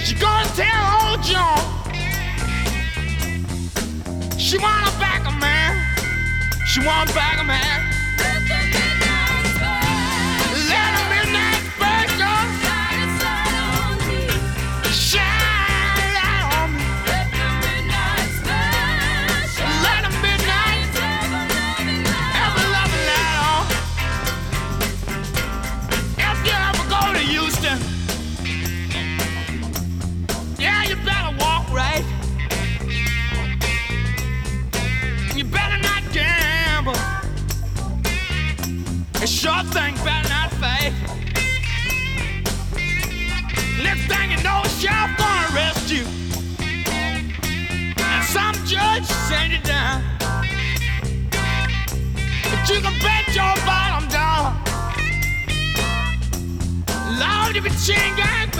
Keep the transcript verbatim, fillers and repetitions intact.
She gonna tell old John she wanna back a man. She wanna back a man. Let the midnight special shine light on me. Let the midnight special let the midnight ever loving light on. If you ever go to Houston, yeah, you better walk right. You better not gamble. A sure thing better not fake. Next thing you know, a sheriff gonna arrest you, and some judge send you down. But you can bet your bottom dollar, Lord, if you chin gang